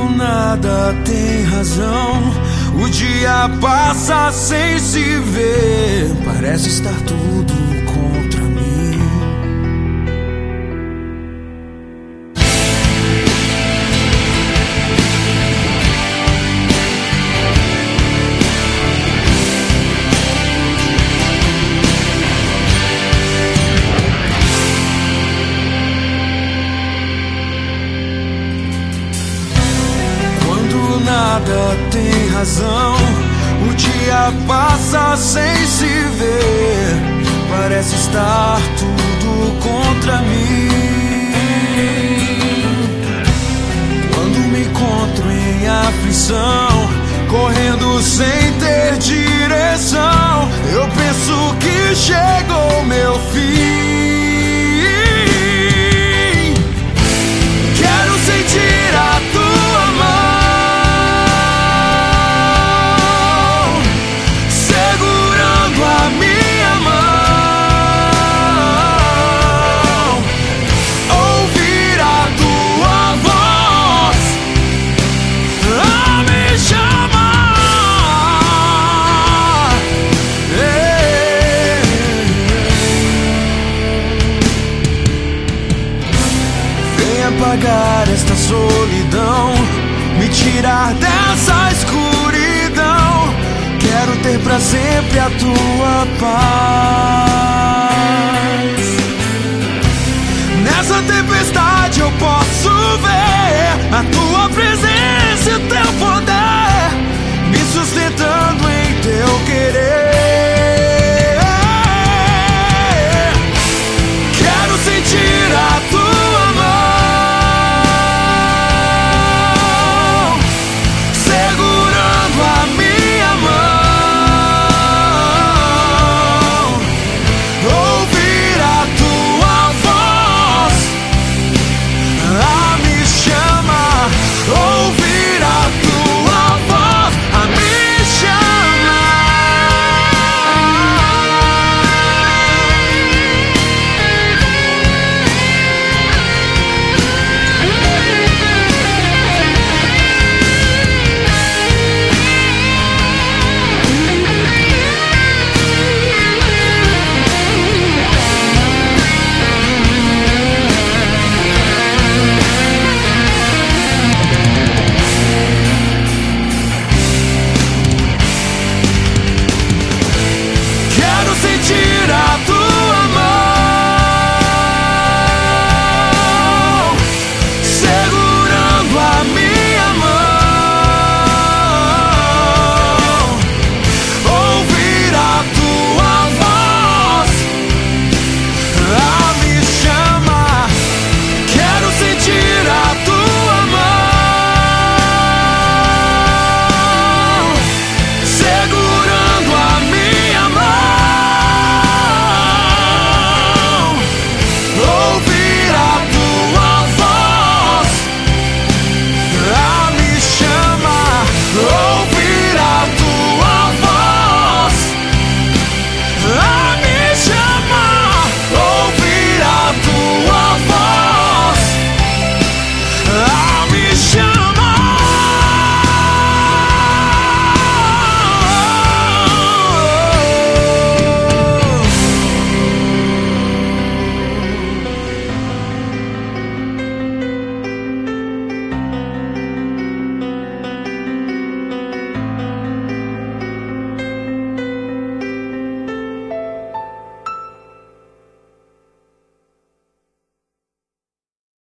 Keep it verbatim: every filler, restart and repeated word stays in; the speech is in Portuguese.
nada tem razão, o dia passa sem se ver. Parece estar tudo contra mim. Nada tem razão, o dia passa sem se ver. Parece estar tudo contra mim. Quando me encontro em aflição, correndo sem ter direção, eu penso que chegou meu fim. Quero sentir a tua mão a minha mão, ouvir a tua voz a me chamar. Ei. Vem apagar esta solidão, me tirar dessa escuridão. Quero ter pra sempre a tua paz. Nessa tempestade eu posso ver a tua presença.